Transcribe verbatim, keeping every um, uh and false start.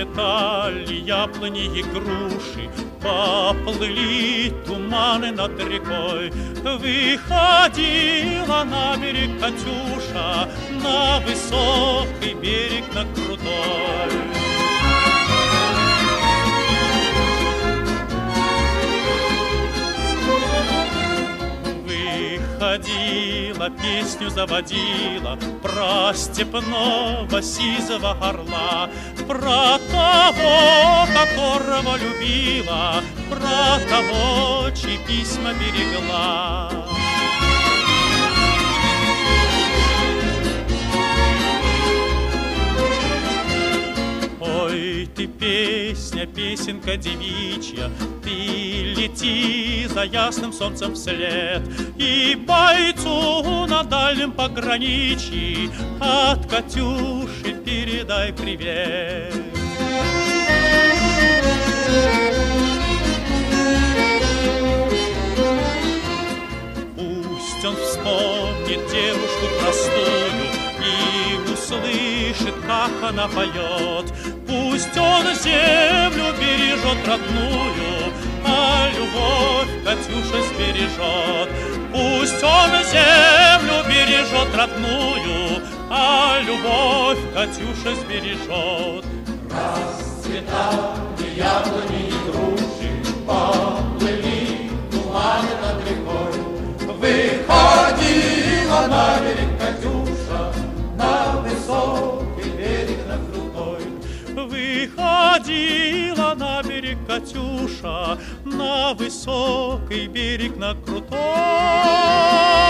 Расцветали яблони и груши, поплыли туманы над рекой. Выходила на берег Катюша, на высокий берег, на крутой. Выходила, песню заводила про степного сизого орла, про того, которого любила, про того, чьи письма берегла. Ой, ты песня, песенка девичья, ты лети за ясным солнцем вслед, и бойцу на дальнем пограничье от Катюши передай привет. Пусть он вспомнит девушку простую и услышит, как она поет. Пусть он землю бережет родную, а любовь Катюша сбережет. Пусть он землю бережет родную, а любовь Катюша сбережет. Расцветали яблони и груши, поплыли туманы над рекой. Выходила на берег Катюша, на высокий берег, на крутой. Выходила на берег Катюша, на высокий берег, на крутой.